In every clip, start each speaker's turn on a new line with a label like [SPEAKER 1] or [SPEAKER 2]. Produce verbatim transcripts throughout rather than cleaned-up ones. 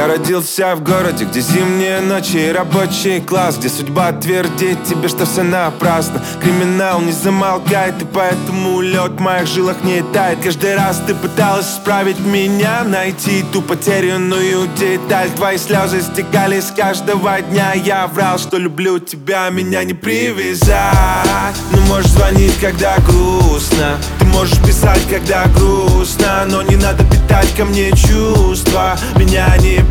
[SPEAKER 1] Я родился в городе, где зимние ночи и рабочий класс, где судьба твердит тебе, что все напрасно. Криминал не замолкает, и поэтому лед в моих жилах не тает. Каждый раз ты пыталась исправить меня, найти ту потерянную деталь. Твои слезы стекали с каждого дня. Я врал, что люблю тебя, меня не привязать. Но можешь звонить, когда грустно, ты можешь писать, когда грустно, но не надо питать ко мне чувства, меня не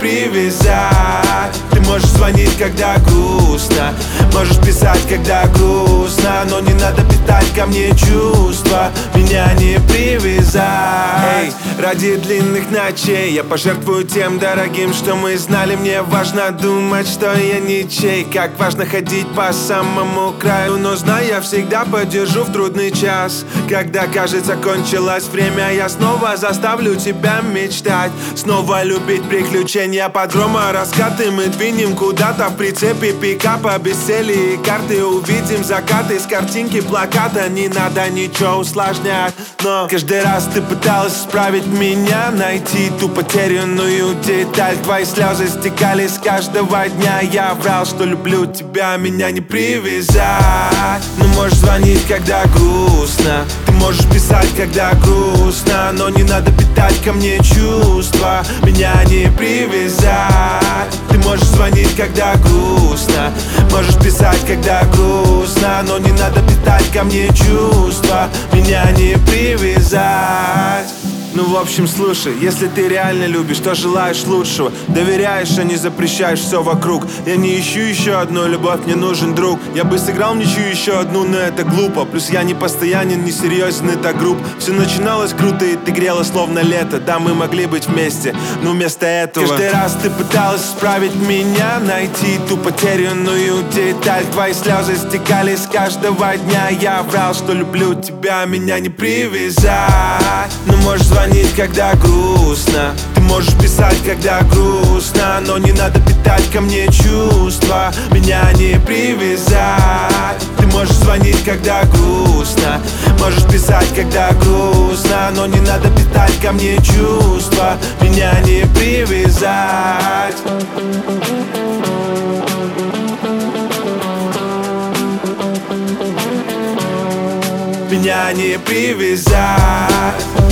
[SPEAKER 1] привязать. Ты можешь звонить, когда грустно, можешь писать, когда грустно, но не надо питать ко мне чувства, меня не привязать. Эй, ради длинных ночей я пожертвую тем дорогим, что мы знали. Мне важно думать, что я ничей, как важно ходить по самому краю. Но знаю, я всегда поддержу в трудный час. Когда кажется кончилось время, я снова заставлю тебя мечтать, снова любить приключения под грома раскаты. Мы двинем куда-то в прицепе пикапа, без цели и карты. Увидим закаты с картинки плаката. Не надо ничего усложнять, но каждый раз ты пыталась исправить меня, найти ту потерянную деталь. Твои слезы стекали с каждого дня. Я врал, что люблю тебя, меня не привязать. Но можешь звонить, когда грустно, ты можешь писать, когда грустно, но не надо питать ко мне чувства, меня не привязать. Ты можешь звонить, когда грустно, можешь писать, когда грустно, но не надо питать ко мне чувства, меня не привязать. Ну, в общем, слушай, если ты реально любишь, то желаешь лучшего, доверяешь, а не запрещаешь все вокруг. Я не ищу еще одну любовь, мне нужен друг. Я бы сыграл ничью еще одну, но это глупо. Плюс я не постоянен, не серьезен, это групп. Все начиналось круто, и ты грела словно лето. Да, мы могли быть вместе, но вместо этого каждый раз ты пыталась исправить меня, найти ту потерянную деталь. Твои слезы стекали с каждого дня. Я врал, что люблю тебя, меня не привязать. Но можешь звонить, когда грустно, ты можешь писать, когда грустно, но не надо питать ко мне чувства, меня не привязать. Ты можешь звонить, когда грустно, можешь писать, когда грустно, но не надо питать ко мне чувства, меня не привязать. Меня не привязать.